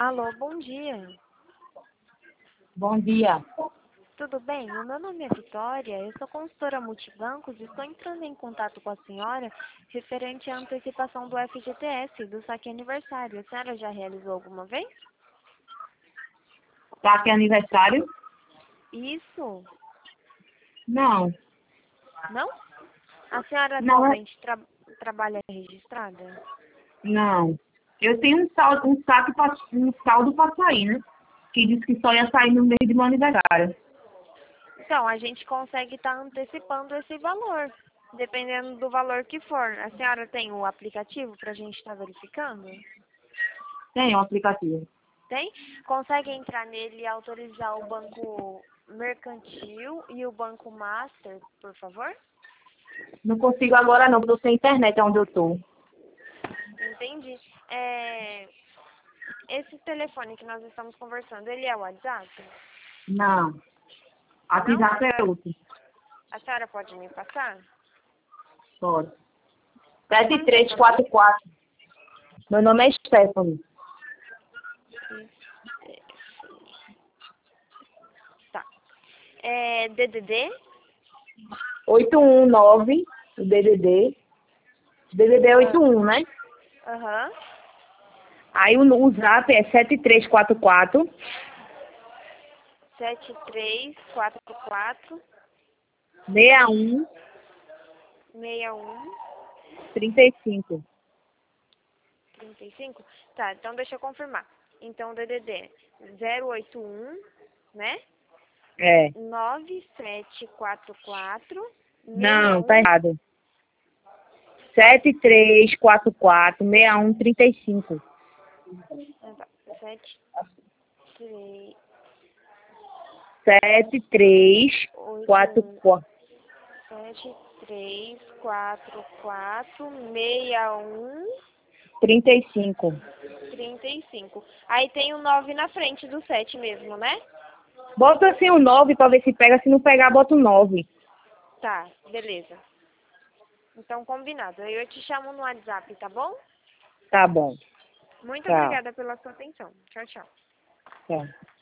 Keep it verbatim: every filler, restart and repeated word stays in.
Alô, bom dia. Bom dia. Tudo bem? O meu nome é Vitória, eu sou consultora multibancos e estou entrando em contato com a senhora referente à antecipação do F G T S, do saque aniversário. A senhora já realizou alguma vez? Tá aqui aniversário? Isso? Não. Não? A senhora Não é. atualmente tra trabalha registrada? Não. Eu tenho um saldo, um saque pra, um saldo para sair, né? Que disse que só ia sair no mês do meu aniversário. Então, a gente consegue estar antecipando esse valor, dependendo do valor que for. A senhora tem o aplicativo para a gente estar verificando? Tem um aplicativo. Tem? Consegue entrar nele e autorizar o banco mercantil e o banco master, por favor? Não consigo agora não, porque eu sem internet onde eu tô. Entendi. É, esse telefone que nós estamos conversando, ele é o WhatsApp? Não. A Não? A WhatsApp é senhora, outro. a senhora pode me passar? Pode. sete Como que é três seu nome? quatro quatro. Meu nome é Stephanie. Tá. É D D D? oito um nove, o D D D. D D D é oito um, né? Aham. Aí o, o zap é sete três quatro quatro. sete três quatro quatro seis um seis um trinta e cinco. trinta e cinco. Tá, então deixa eu confirmar. Então, D D D zero oito um, né? É. nove sete quatro quatro Não, tá seis um. errado. sete três quatro quatro, seis um três cinco. sete três sete três oito quatro um quatro. sete três quatro quatro seis um trinta e cinco. trinta e cinco. Aí tem o nove na frente do sete mesmo, né? Bota assim o nove pra ver se pega. Se não pegar, bota o nove. Tá, beleza. Então, combinado. Aí eu te chamo no WhatsApp, tá bom? Tá bom. Muito Tchau. obrigada pela sua atenção. Tchau, tchau. Tchau.